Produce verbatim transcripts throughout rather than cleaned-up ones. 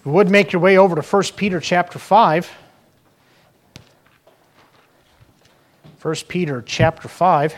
you would make your way over to First Peter chapter five. First Peter chapter five.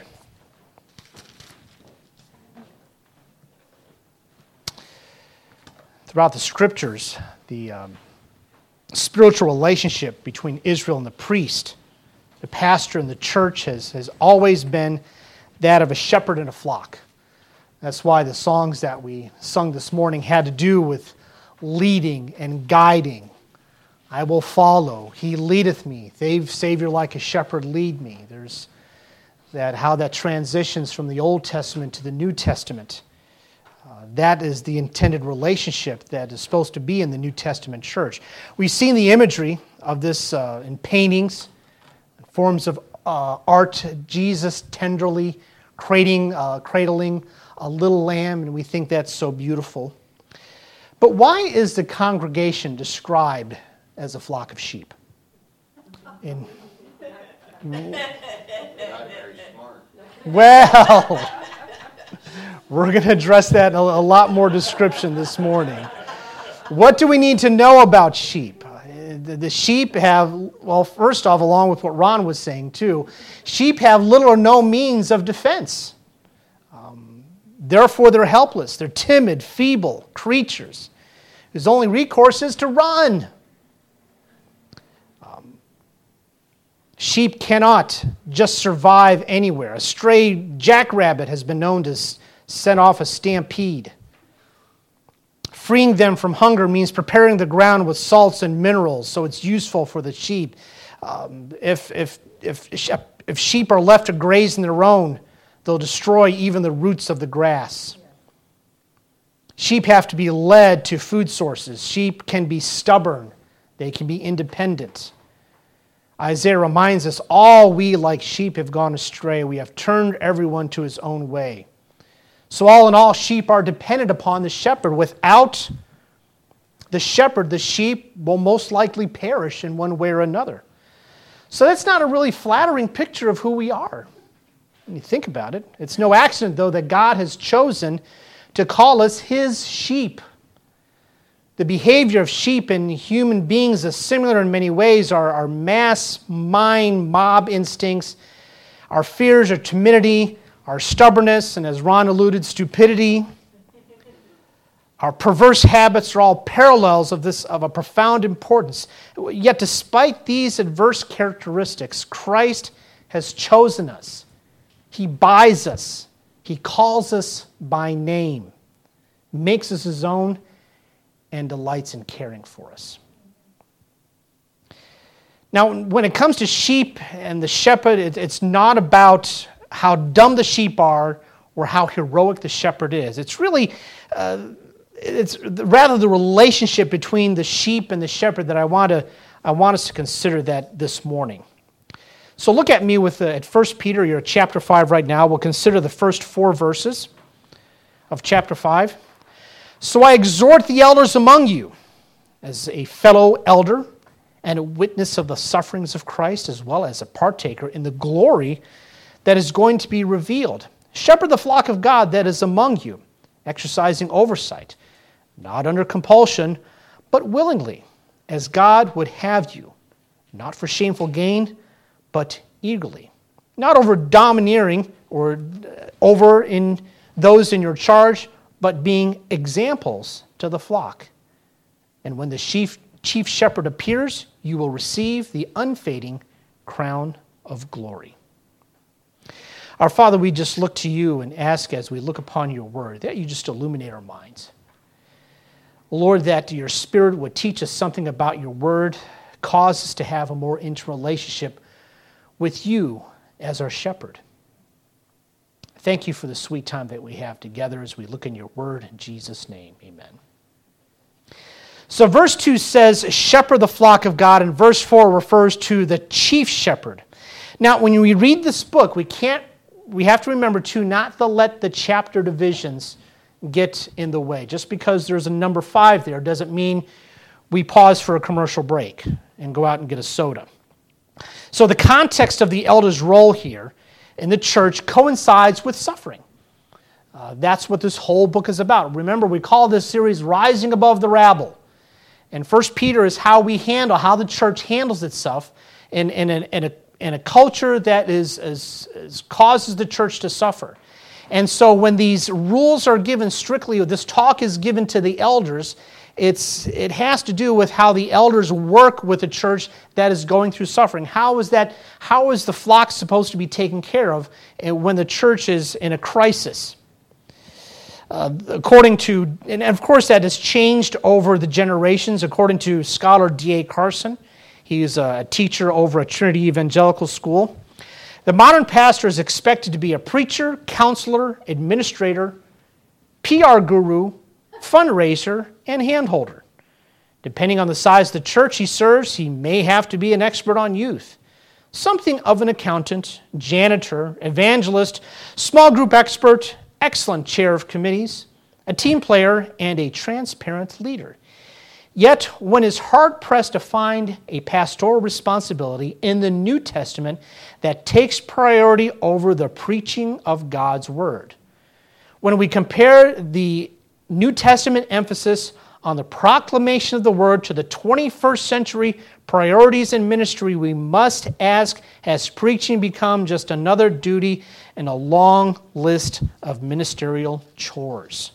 Throughout the Scriptures, the um, spiritual relationship between Israel and the priest, the pastor and the church has, has always been that of a shepherd and a flock. That's why the songs that we sung this morning had to do with leading and guiding. I will follow. He leadeth me. They, Savior, like a shepherd, lead me. There's that how that transitions from the Old Testament to the New Testament. Uh, that is the intended relationship that is supposed to be in the New Testament church. We've seen the imagery of this uh, in paintings, forms of uh, art, Jesus tenderly cradling, uh, cradling a little lamb, and we think that's so beautiful. But why is the congregation described as a flock of sheep? In, well, we're going to address that in a, a lot more description this morning. What do we need to know about sheep? The, the sheep have, well, first off, along with what Ron was saying too, sheep have little or no means of defense. Um, therefore, they're helpless. They're timid, feeble creatures whose only recourse is to run. Um, sheep cannot just survive anywhere. A stray jackrabbit has been known to s- set off a stampede. Freeing them from hunger means preparing the ground with salts and minerals, so it's useful for the sheep. Um, if, if, if, if sheep are left to graze on their own, they'll destroy even the roots of the grass. Sheep have to be led to food sources. Sheep can be stubborn. They can be independent. Isaiah reminds us, all we like sheep have gone astray. We have turned everyone to his own way. So all in all, sheep are dependent upon the shepherd. Without the shepherd, the sheep will most likely perish in one way or another. So that's not a really flattering picture of who we are. When you think about it, it's no accident, though, that God has chosen to call us his sheep. The behavior of sheep and human beings is similar in many ways. Our, our mass mind mob instincts, our fears, our timidity, our stubbornness, and as Ron alluded, stupidity. Our perverse habits are all parallels of this of a profound importance. Yet despite these adverse characteristics, Christ has chosen us. He buys us. He calls us by name, makes us his own, and delights in caring for us. Now, when it comes to sheep and the shepherd, it's not about how dumb the sheep are or how heroic the shepherd is. It's really, uh, it's rather the relationship between the sheep and the shepherd that I want to, I want us to consider that this morning. So look at me with uh, at First Peter. You're at chapter five right now. We'll consider the first four verses of chapter five. So I exhort the elders among you, as a fellow elder and a witness of the sufferings of Christ, as well as a partaker in the glory that is going to be revealed. Shepherd the flock of God that is among you, exercising oversight, not under compulsion, but willingly, as God would have you, not for shameful gain, but eagerly, not over domineering or over in those in your charge, but being examples to the flock. And when the chief, chief shepherd appears, you will receive the unfading crown of glory. Our Father, we just look to you and ask as we look upon your word that you just illuminate our minds. Lord, that your Spirit would teach us something about your word, cause us to have a more intimate relationship with you as our shepherd. Thank you for the sweet time that we have together as we look in your word. In Jesus' name, amen. So verse two says, shepherd the flock of God, and verse four refers to the chief shepherd. Now, when we read this book, we can't, we have to remember too, not to let the chapter divisions get in the way. Just because there's a number five there doesn't mean we pause for a commercial break and go out and get a soda. So the context of the elder's role here in the church coincides with suffering. Uh, that's what this whole book is about. Remember, we call this series Rising Above the Rabble. And First Peter is how we handle, how the church handles itself in, in, a, in, a, in a culture that is, is, is causes the church to suffer. And so when these rules are given strictly, this talk is given to the elders, it's, it has to do with how the elders work with a church that is going through suffering. How is that? How is the flock supposed to be taken care of when the church is in a crisis? Uh, according to, and of course that has changed over the generations, according to scholar D A Carson. He's a teacher over at Trinity Evangelical School. The modern pastor is expected to be a preacher, counselor, administrator, P R guru, fundraiser, and handholder. Depending on the size of the church he serves, he may have to be an expert on youth, something of an accountant, janitor, evangelist, small group expert, excellent chair of committees, a team player, and a transparent leader. Yet, one is hard-pressed to find a pastoral responsibility in the New Testament that takes priority over the preaching of God's Word. When we compare the New Testament emphasis on the proclamation of the Word to the twenty-first century priorities in ministry, we must ask, has preaching become just another duty in a long list of ministerial chores?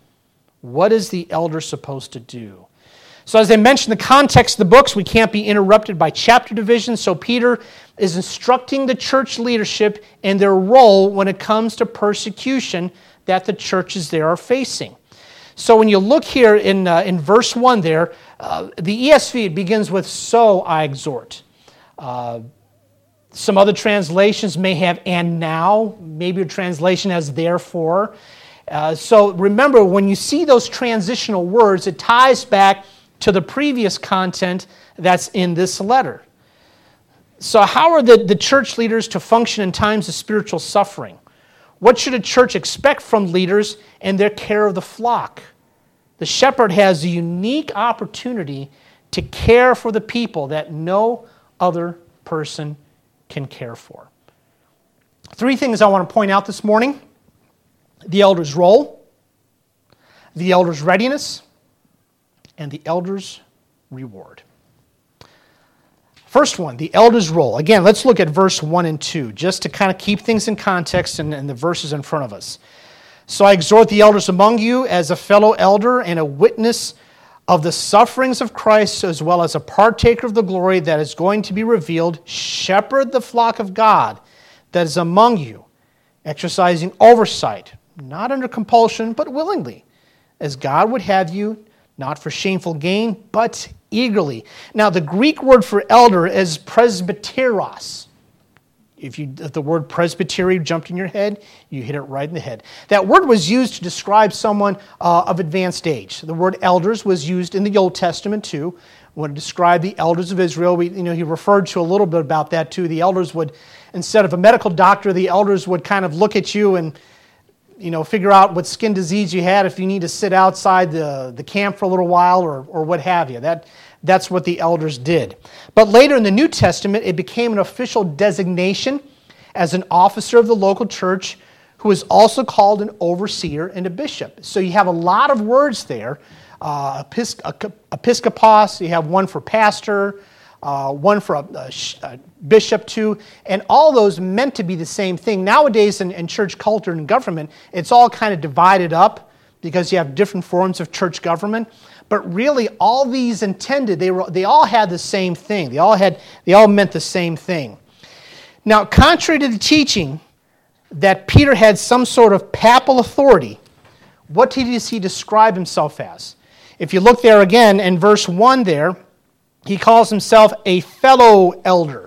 What is the elder supposed to do? So as I mentioned, the context of the books, we can't be interrupted by chapter division, so Peter is instructing the church leadership in their role when it comes to persecution that the churches there are facing. So when you look here in, uh, in verse one there, uh, the E S V, it begins with, so I exhort. Uh, some other translations may have and now. Maybe your translation has therefore. Uh, so remember, when you see those transitional words, it ties back to the previous content that's in this letter. So how are the, the church leaders to function in times of spiritual suffering? What should a church expect from leaders in their care of the flock? The shepherd has a unique opportunity to care for the people that no other person can care for. Three things I want to point out this morning: the elder's role, the elder's readiness, and the elder's reward. First one, the elder's role. Again, let's look at verse one and two, just to kind of keep things in context and, and the verses in front of us. So I exhort the elders among you as a fellow elder and a witness of the sufferings of Christ, as well as a partaker of the glory that is going to be revealed. Shepherd the flock of God that is among you, exercising oversight, not under compulsion, but willingly, as God would have you, not for shameful gain, but eagerly. Now, the Greek word for elder is presbyteros. If, you, if the word presbytery jumped in your head, you hit it right in the head. That word was used to describe someone uh, of advanced age. The word elders was used in the Old Testament too. When it described the elders of Israel, we, you know, he referred to a little bit about that too. The elders would, instead of a medical doctor, the elders would kind of look at you and you know, figure out what skin disease you had, if you need to sit outside the, the camp for a little while or, or what have you. That, that's what the elders did. But later in the New Testament, it became an official designation as an officer of the local church who is also called an overseer and a bishop. So you have a lot of words there. Uh, episkopos, you have one for pastor, uh, one for a, a, a bishop too, and all those meant to be the same thing. Nowadays in, in church culture and government, it's all kind of divided up because you have different forms of church government. But really, all these intended, they were they all had the same thing. They all had they all meant the same thing. Now, contrary to the teaching that Peter had some sort of papal authority, what does he describe himself as? If you look there again in verse one there, he calls himself a fellow elder.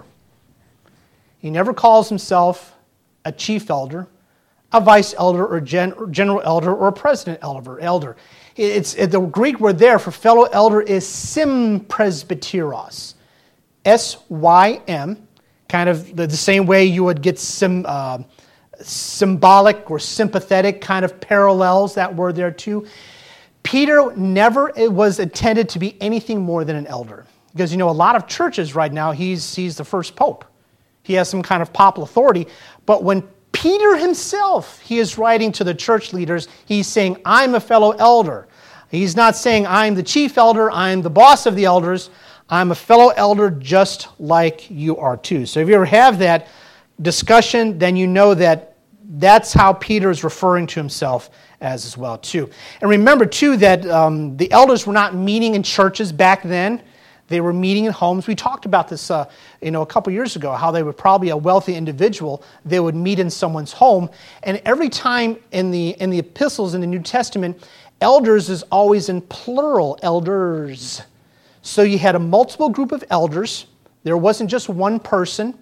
He never calls himself a chief elder, a vice elder, or gen, general elder, or a president elder. elder. It's, it, the Greek word there for fellow elder is sympresbyteros. S Y M, kind of the, the same way you would get sim, uh, symbolic or sympathetic kind of parallels, that word there too. Peter never was intended to be anything more than an elder. Because, you know, a lot of churches right now, he's, he's the first pope. He has some kind of papal authority. But when Peter himself, he is writing to the church leaders, he's saying, I'm a fellow elder. He's not saying, I'm the chief elder, I'm the boss of the elders, I'm a fellow elder just like you are too. So if you ever have that discussion, then you know that that's how Peter is referring to himself as as well too. And remember too that um, the elders were not meeting in churches back then. They were meeting in homes. We talked about this uh, you know, a couple years ago, how they were probably a wealthy individual. They would meet in someone's home. And every time in the in the epistles in the New Testament, elders is always in plural, elders. So you had a multiple group of elders. There wasn't just one person.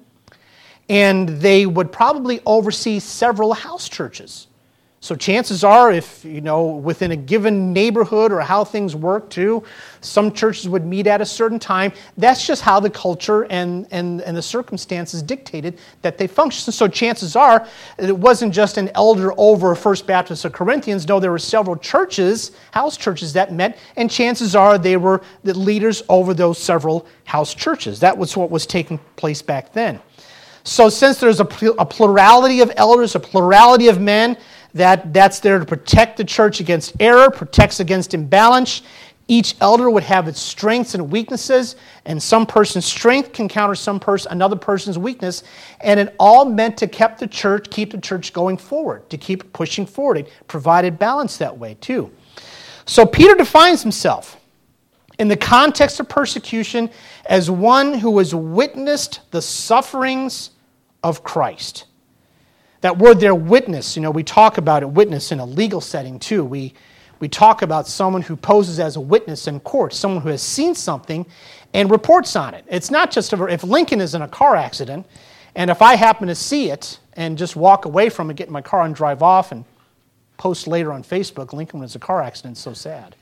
And they would probably oversee several house churches. So chances are, if, you know, within a given neighborhood or how things work too, some churches would meet at a certain time. That's just how the culture and, and, and the circumstances dictated that they function. So chances are, it wasn't just an elder over First Baptist of Corinthians. No, there were several churches, house churches that met, and chances are they were the leaders over those several house churches. That was what was taking place back then. So since there's a, a plurality of elders, a plurality of men, that, that's there to protect the church against error, protects against imbalance. Each elder would have its strengths and weaknesses, and some person's strength can counter some person, another person's weakness, and it all meant to keep the church, keep the church going forward, to keep pushing forward. It provided balance that way too. So Peter defines himself in the context of persecution as one who has witnessed the sufferings of Christ. That word there, witness, you know, we talk about it, witness in a legal setting too. We we talk about someone who poses as a witness in court, someone who has seen something and reports on it. It's not just if Lincoln is in a car accident, and if I happen to see it and just walk away from it, get in my car and drive off and post later on Facebook, Lincoln was a car accident, so sad.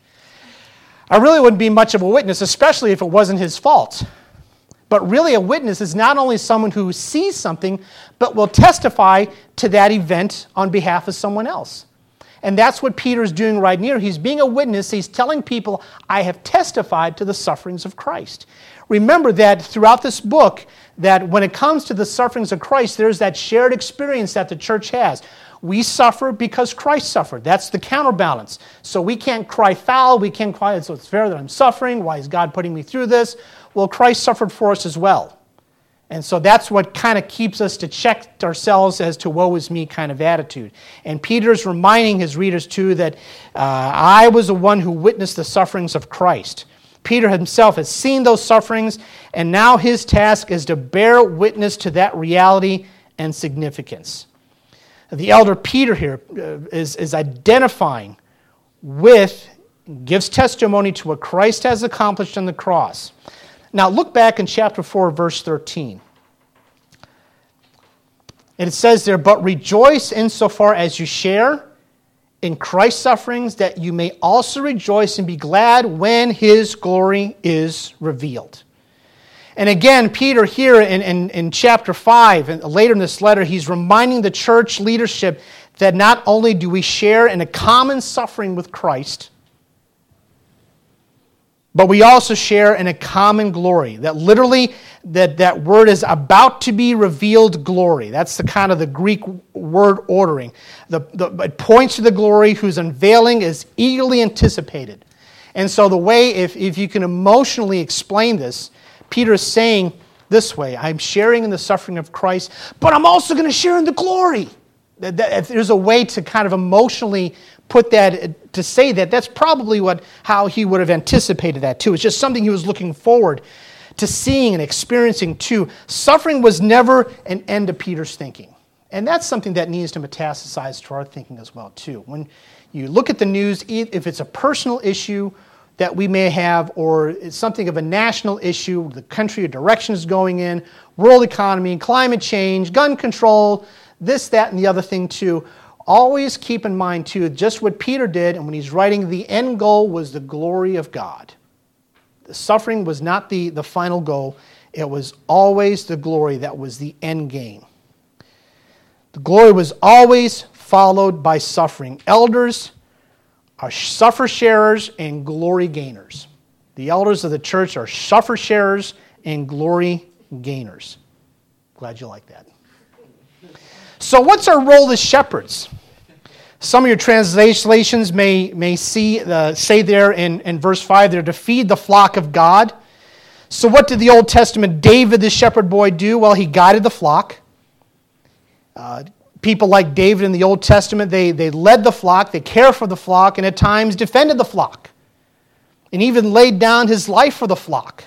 I really wouldn't be much of a witness, especially if it wasn't his fault. But really a witness is not only someone who sees something, but will testify to that event on behalf of someone else. And that's what Peter's doing right here. He's being a witness. He's telling people, I have testified to the sufferings of Christ. Remember that throughout this book, that when it comes to the sufferings of Christ, there's that shared experience that the church has. We suffer because Christ suffered. That's the counterbalance. So we can't cry foul. We can't cry, so it's fair that I'm suffering. Why is God putting me through this? Well, Christ suffered for us as well. And so that's what kind of keeps us to check ourselves as to woe is me kind of attitude. And Peter's reminding his readers too that uh, I was the one who witnessed the sufferings of Christ. Peter himself has seen those sufferings, and now his task is to bear witness to that reality and significance. The elder Peter here is, is identifying with, gives testimony to what Christ has accomplished on the cross. Now look back in chapter four, verse thirteen. And it says there, but rejoice insofar as you share in Christ's sufferings, that you may also rejoice and be glad when his glory is revealed. And again, Peter here in, in, in chapter five, and later in this letter, he's reminding the church leadership that not only do we share in a common suffering with Christ, but we also share in a common glory. That literally, that, that word is about to be revealed glory. That's the kind of the Greek word ordering. The, the, it points to the glory whose unveiling is eagerly anticipated. And so the way, if, if you can emotionally explain this, Peter is saying this way, I'm sharing in the suffering of Christ, but I'm also going to share in the glory. That, that, if there's a way to kind of emotionally put that, to say that, that's probably what how he would have anticipated that too. It's just something he was looking forward to seeing and experiencing too. Suffering was never an end to Peter's thinking. And that's something that needs to metastasize to our thinking as well too. When you look at the news, if it's a personal issue that we may have, or it's something of a national issue, the country or direction is going in, world economy, climate change, gun control, this, that, and the other thing too, always keep in mind too, just what Peter did, and when he's writing, the end goal was the glory of God. The suffering was not the, the final goal. It was always the glory that was the end game. The glory was always followed by suffering. Elders are suffer sharers and glory gainers. The elders of the church are suffer sharers and glory gainers. Glad you like that. So what's our role as shepherds? Some of your translations may, may see uh, say there in, in verse five, they're to feed the flock of God. So what did the Old Testament David, the shepherd boy, do? Well, he guided the flock. Uh, people like David in the Old Testament, they, they led the flock, they cared for the flock, and at times defended the flock, and even laid down his life for the flock.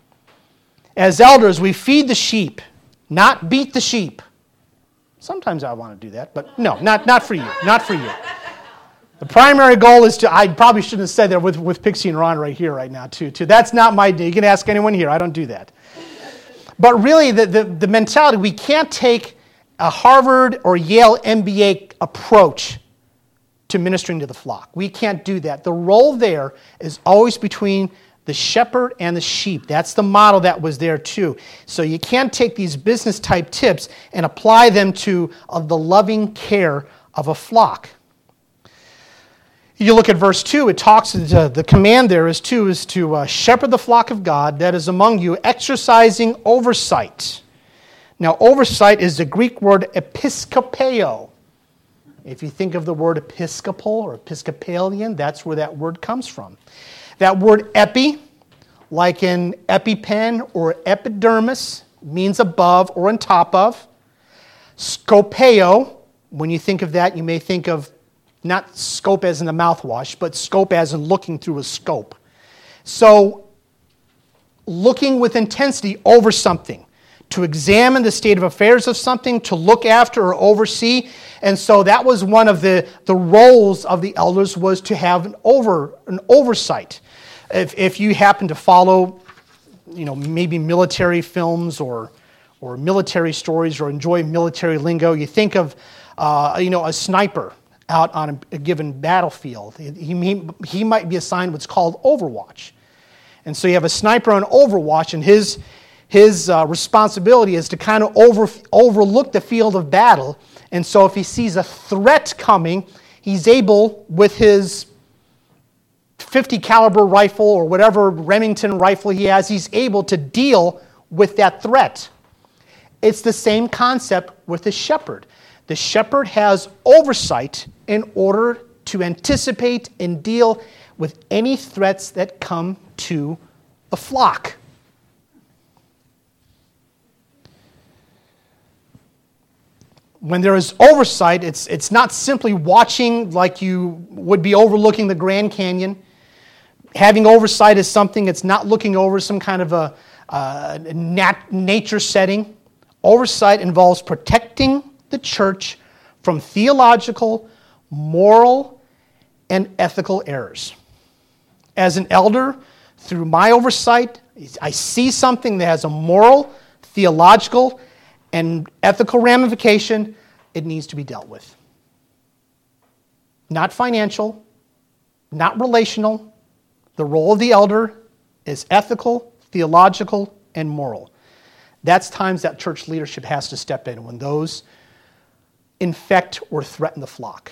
As elders, we feed the sheep, not beat the sheep. Sometimes I want to do that, but no, not, not for you, not for you. The primary goal is to, I probably shouldn't have said that with, with Pixie and Ron right here, right now, too. too. That's not my, you can ask anyone here, I don't do that. But really, the, the, the mentality, we can't take a Harvard or Yale M B A approach to ministering to the flock. We can't do that. The role there is always between the shepherd and the sheep. That's the model that was there too. So you can't take these business type tips and apply them to uh, the loving care of a flock. You look at verse two, it talks, uh, the command there is to, is to uh, shepherd the flock of God that is among you, exercising oversight. Now, oversight is the Greek word episkopeo. If you think of the word episcopal or Episcopalian, that's where that word comes from. That word epi, like in EpiPen or epidermis, means above or on top of. Scopeo, when you think of that, you may think of not scope as in the mouthwash, but scope as in looking through a scope. So, looking with intensity over something, to examine the state of affairs of something, to look after or oversee. And so that was one of the, the roles of the elders, was to have an over an oversight. If, if you happen to follow, you know, maybe military films or or military stories or enjoy military lingo, you think of, uh, you know, a sniper out on a, a given battlefield. He, he, he might be assigned what's called overwatch. And so you have a sniper on overwatch, and his His uh, responsibility is to kind of over, overlook the field of battle. And so if he sees a threat coming, he's able, with his fifty caliber rifle or whatever Remington rifle he has, he's able to deal with that threat. It's the same concept with the shepherd. The shepherd has oversight in order to anticipate and deal with any threats that come to the flock. When there is oversight, it's, it's not simply watching like you would be overlooking the Grand Canyon. Having oversight is something, it's not looking over some kind of a uh, nat- nature setting. Oversight involves protecting the church from theological, moral, and ethical errors. As an elder, through my oversight, I see something that has a moral, theological, and ethical ramification, it needs to be dealt with. Not financial, not relational. The role of the elder is ethical, theological, and moral. That's times that church leadership has to step in, when those infect or threaten the flock.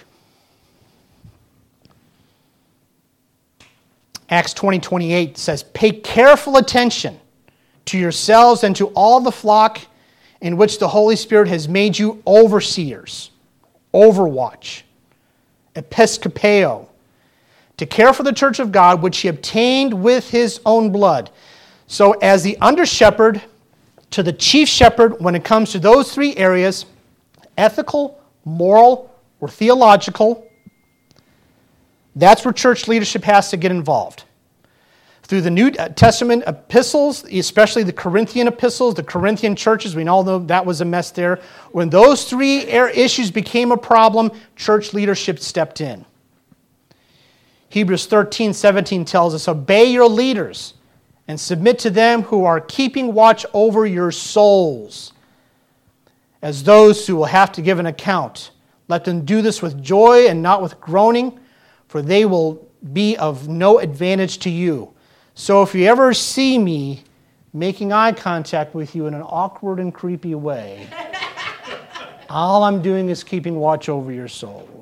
Acts twenty twenty-eight says, "Pay careful attention to yourselves and to all the flock in which the Holy Spirit has made you overseers," overwatch, episkopeo, "to care for the church of God, which he obtained with his own blood." So as the under-shepherd to the chief shepherd, when it comes to those three areas, ethical, moral, or theological, that's where church leadership has to get involved. Through the New Testament epistles, especially the Corinthian epistles, the Corinthian churches, we all know that was a mess there. When those three issues became a problem, church leadership stepped in. Hebrews thirteen seventeen tells us, "Obey your leaders and submit to them who are keeping watch over your souls, as those who will have to give an account. Let them do this with joy and not with groaning, for they will be of no advantage to you. So if you ever see me making eye contact with you in an awkward and creepy way, all I'm doing is keeping watch over your soul."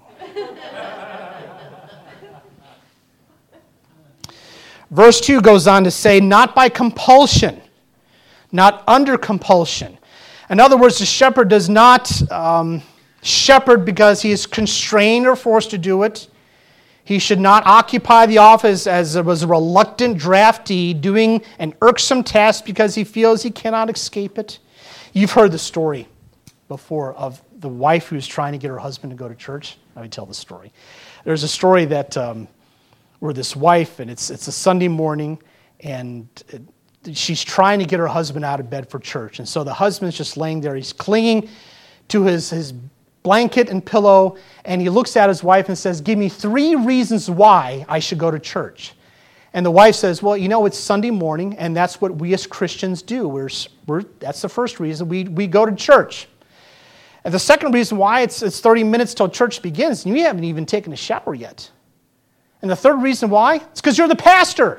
Verse two goes on to say, "Not by compulsion, not under compulsion." In other words, the shepherd does not um, Shepherd because he is constrained or forced to do it. He should not occupy the office as was a reluctant draftee doing an irksome task because he feels he cannot escape it. You've heard the story before of the wife who's trying to get her husband to go to church. Let me tell the story. There's a story that um, where this wife, and it's it's a Sunday morning, and it, she's trying to get her husband out of bed for church. And so the husband's just laying there. He's clinging to his, his blanket and pillow, and he looks at his wife and says, give me three reasons why I should go to church. And the wife says, well, you know, it's Sunday morning, and that's what we as Christians do. We're, we're, that's the first reason. We, we go to church. And the second reason why, it's, it's thirty minutes till church begins, and you haven't even taken a shower yet. And the third reason why, it's because you're the pastor.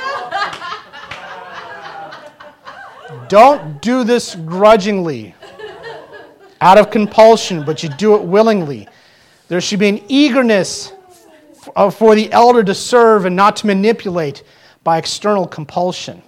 Don't do this grudgingly, out of compulsion, but you do it willingly. There should be an eagerness for the elder to serve and not to manipulate by external compulsion.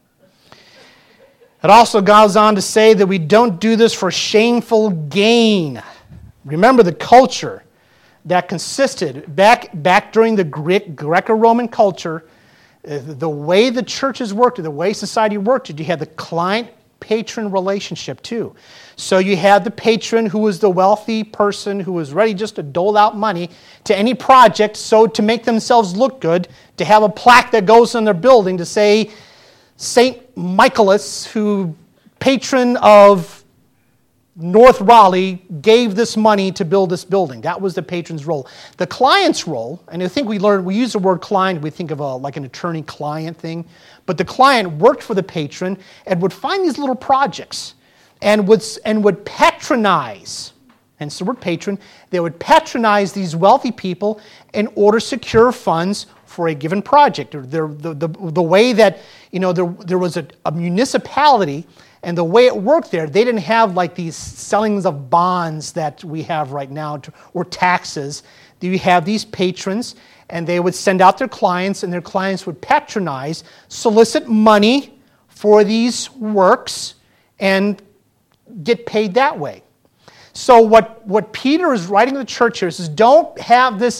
It also goes on to say that we don't do this for shameful gain. Remember the culture that consisted, back, back during the Greek, Greco-Roman culture, the way the churches worked, the way society worked, you had the client-patron relationship too. So you had the patron who was the wealthy person who was ready just to dole out money to any project so to make themselves look good, to have a plaque that goes on their building to say, Saint Michaelis, who patron of North Raleigh, gave this money to build this building. That was the patron's role. The client's role, and I think we learned, we use the word client, we think of a, like an attorney-client thing, but the client worked for the patron and would find these little projects and would, and would patronize, hence the word patron, they would patronize these wealthy people in order to secure funds for a given project. Or the, the, the, the way that, you know, there, there was a, a municipality, and the way it worked there, they didn't have like these sellings of bonds that we have right now, to, or taxes. You have these patrons, and they would send out their clients, and their clients would patronize, solicit money for these works, and get paid that way. So what, what Peter is writing to the church here is, don't have this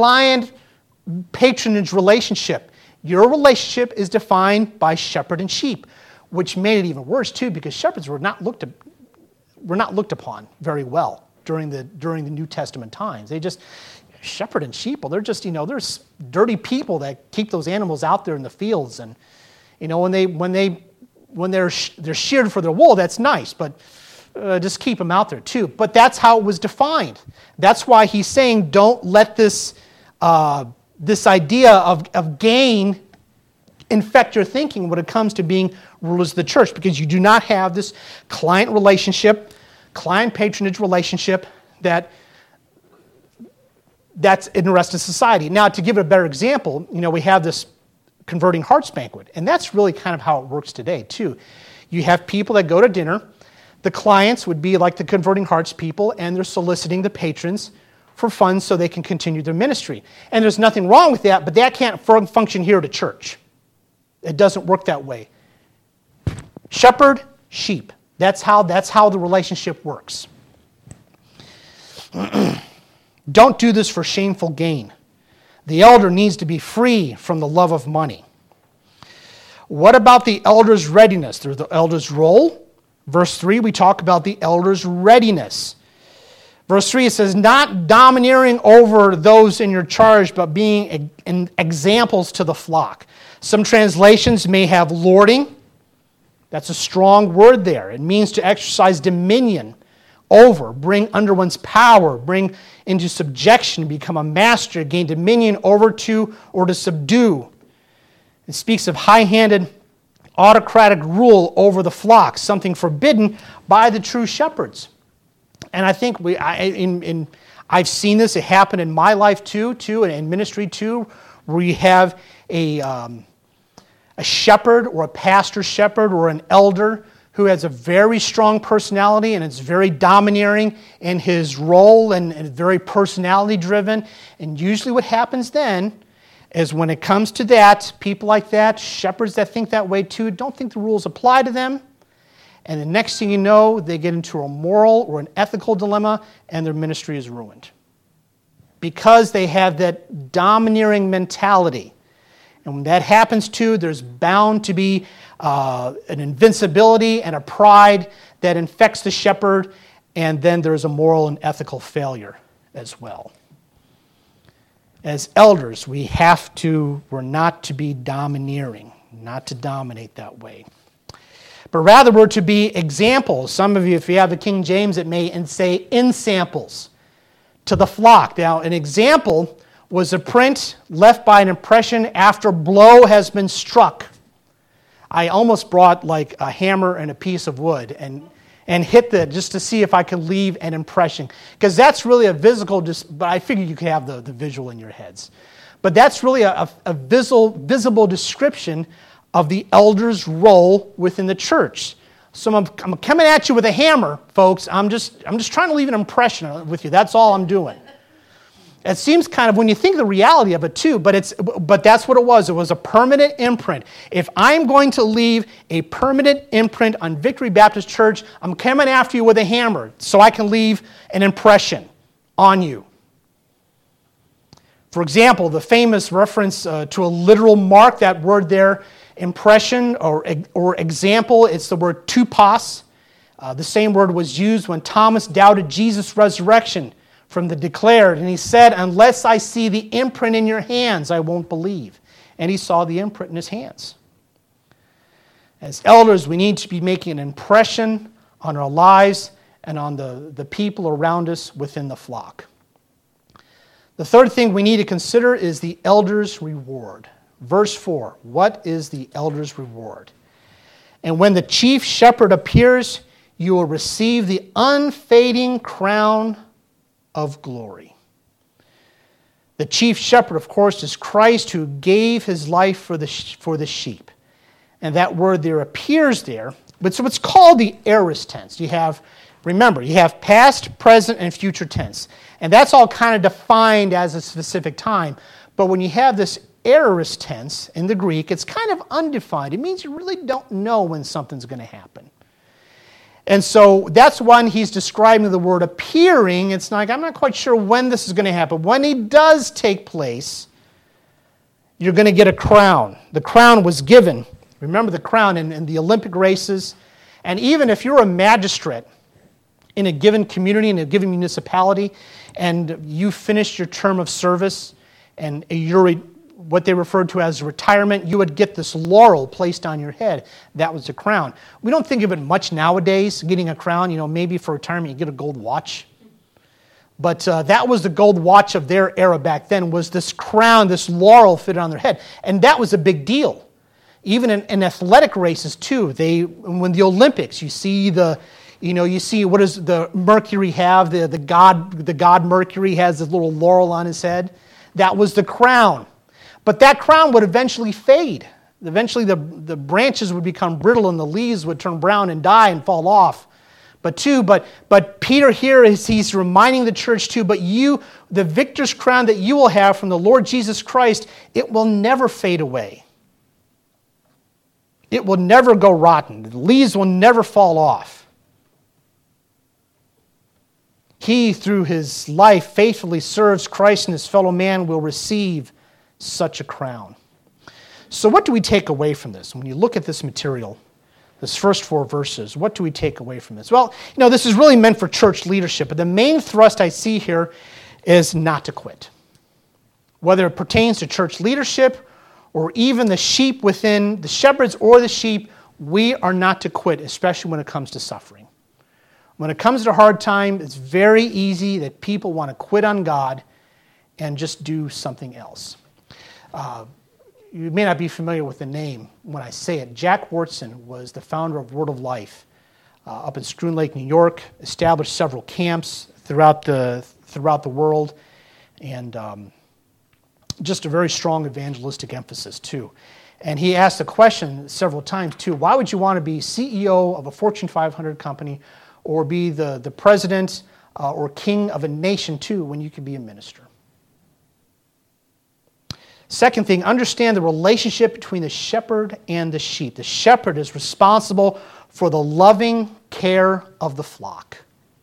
client-patronage relationship. Your relationship is defined by shepherd and sheep, which made it even worse too, because shepherds were not looked at, were not looked upon very well during the during the New Testament times. They just shepherd and sheep. Well, they're just you know there's dirty people that keep those animals out there in the fields, and you know when they when they when they're they're sheared for their wool, that's nice, but uh, just keep them out there too. But that's how it was defined. That's why he's saying don't let this uh, this idea of of gain infect your thinking when it comes to being rulers of the church, because you do not have this client relationship, client patronage relationship that that's in the rest of society. Now, to give it a better example, you know, we have this Converting Hearts banquet, and that's really kind of how it works today too. You have people that go to dinner. The clients would be like the Converting Hearts people, and they're soliciting the patrons for funds so they can continue their ministry. And there's nothing wrong with that, but that can't function here at a church. It doesn't work that way. Shepherd, sheep. That's how, that's how the relationship works. Don't do this for shameful gain. The elder needs to be free from the love of money. What about the elder's readiness? There's the elder's role. Verse three, we talk about the elder's readiness. Verse three, it says, not domineering over those in your charge, but being examples to the flock. Some translations may have lording. That's a strong word there. It means to exercise dominion over, bring under one's power, bring into subjection, become a master, gain dominion over to or to subdue. It speaks of high-handed autocratic rule over the flock, something forbidden by the true shepherds. And I think we, I, in, in, I've seen this. It happened in my life too, too, and in ministry too, where you have a um, a shepherd or a pastor shepherd or an elder who has a very strong personality and is very domineering in his role and, and very personality driven. And usually what happens then is when it comes to that, people like that, shepherds that think that way too, don't think the rules apply to them. And the next thing you know, they get into a moral or an ethical dilemma, and their ministry is ruined. Because they have that domineering mentality. And when that happens too, there's bound to be uh, an invincibility and a pride that infects the shepherd, and then there's a moral and ethical failure as well. As elders, we have to, we're not to be domineering, not to dominate that way. But rather we're to be examples. Some of you, if you have the King James, it may say ensamples to the flock. Now, an example was a print left by an impression after a blow has been struck. I almost brought like a hammer and a piece of wood and, and hit that just to see if I could leave an impression. Because that's really a visible, but I figured you could have the, the visual in your heads. But that's really a, a, a visible, visible description of the elder's role within the church. So I'm, I'm coming at you with a hammer, folks. I'm just, I'm just trying to leave an impression with you. That's all I'm doing. It seems kind of, when you think of the reality of it too, but it's but that's what it was. It was a permanent imprint. If I'm going to leave a permanent imprint on Victory Baptist Church, I'm coming after you with a hammer so I can leave an impression on you. For example, the famous reference uh, to a literal mark, that word there, impression or, or example, it's the word tupos. Uh, the same word was used when Thomas doubted Jesus' resurrection from the declared, and he said, unless I see the imprint in your hands, I won't believe. And he saw the imprint in his hands. As elders, we need to be making an impression on our lives and on the, the people around us within the flock. The third thing we need to consider is the elder's reward. Verse four, what is the elder's reward? And when the chief shepherd appears, you will receive the unfading crown of glory. The chief shepherd, of course, is Christ, who gave his life for the, for the sheep. And that word there appears there. But so it's called the aorist tense. You have, remember, you have past, present, and future tense. And that's all kind of defined as a specific time. But when you have this aorist tense in the Greek, it's kind of undefined. It means you really don't know when something's going to happen. And so that's when he's describing the word appearing. It's like, I'm not quite sure when this is going to happen. When he does take place, you're going to get a crown. The crown was given. Remember the crown in, in the Olympic races. And even if you're a magistrate in a given community, in a given municipality, and you finished your term of service, and you're what they referred to as retirement, you would get this laurel placed on your head. That was the crown. We don't think of it much nowadays, getting a crown. You know, maybe for retirement you get a gold watch. But uh, that was the gold watch of their era back then, was this crown, this laurel fitted on their head. And that was a big deal. Even in, in athletic races too. They, when the Olympics, you see the, you know, you see what does the Mercury have? The, the god, the god Mercury has this little laurel on his head. That was the crown. But that crown would eventually fade. Eventually the, the branches would become brittle and the leaves would turn brown and die and fall off. But two, but but Peter here is he's reminding the church too, but you, the victor's crown that you will have from the Lord Jesus Christ, it will never fade away. It will never go rotten. The leaves will never fall off. He, through his life, faithfully serves Christ and his fellow man, will receive such a crown. So what do we take away from this? When you look at this material, this first four verses, what do we take away from this? Well, you know, this is really meant for church leadership, but the main thrust I see here is not to quit. Whether it pertains to church leadership or even the sheep within, the shepherds or the sheep, we are not to quit, especially when it comes to suffering. When it comes to hard time, it's very easy that people want to quit on God and just do something else. Uh, you may not be familiar with the name when I say it. Jack Wyrtzen was the founder of Word of Life uh, up in Schroon Lake, New York, established several camps throughout the, throughout the world, and um, just a very strong evangelistic emphasis too. And he asked the question several times too, why would you want to be C E O of a Fortune five hundred company or be the, the president uh, or king of a nation too when you could be a minister? Second thing, understand the relationship between the shepherd and the sheep. The shepherd is responsible for the loving care of the flock.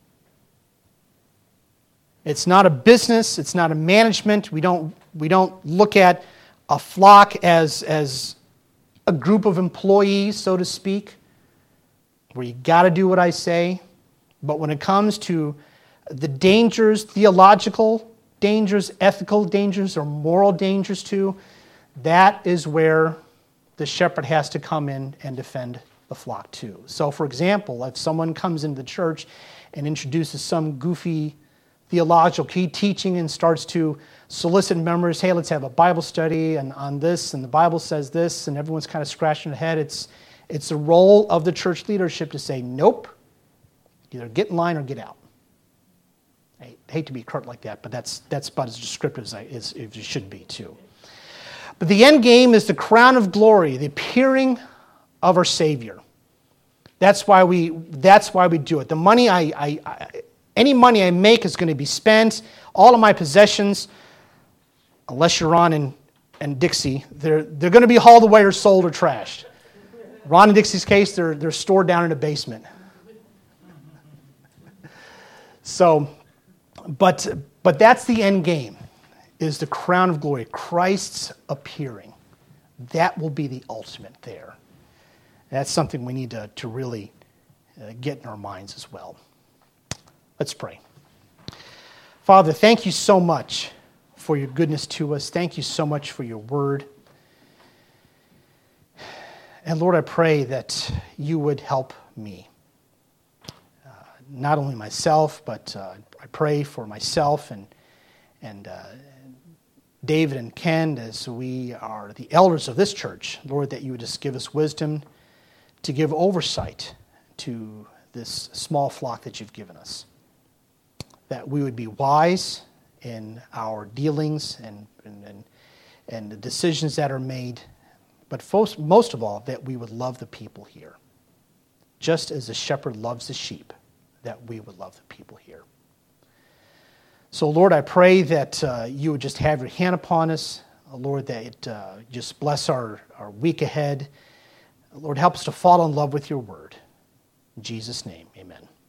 It's not a business. It's not a management. We don't, we don't look at a flock as, as a group of employees, so to speak, where you got to do what I say. But when it comes to the dangers, theological dangers, ethical dangers, or moral dangers too, that is where the shepherd has to come in and defend the flock too. So for example, if someone comes into the church and introduces some goofy theological key teaching and starts to solicit members, hey, let's have a Bible study and on this, and the Bible says this, and everyone's kind of scratching their head, it's, it's the role of the church leadership to say, nope, either get in line or get out. I hate to be curt like that, but that's, that's about as descriptive as, I, as it should be too. But the end game is the crown of glory, the appearing of our Savior. That's why we, that's why we do it. The money I, I, I Any money I make is going to be spent. All of my possessions, unless you're Ron and, and Dixie, they're, they're going to be hauled away or sold or trashed. Ron and Dixie's case, they're, they're stored down in a basement. So, but, but that's the end game, is the crown of glory, Christ's appearing. That will be the ultimate there. That's something we need to, to really uh, get in our minds as well. Let's pray. Father, thank you so much for your goodness to us. Thank you so much for your word. And Lord, I pray that you would help me. Uh, not only myself, but uh, I pray for myself and, and uh, David and Ken as we are the elders of this church. Lord, that you would just give us wisdom to give oversight to this small flock that you've given us. That we would be wise in our dealings and, and, and, and the decisions that are made, but most, most of all, that we would love the people here. Just as the shepherd loves the sheep, that we would love the people here. So, Lord, I pray that uh, you would just have your hand upon us. Uh, Lord, that it, uh, just bless our, our week ahead. Lord, help us to fall in love with your word. In Jesus' name, amen.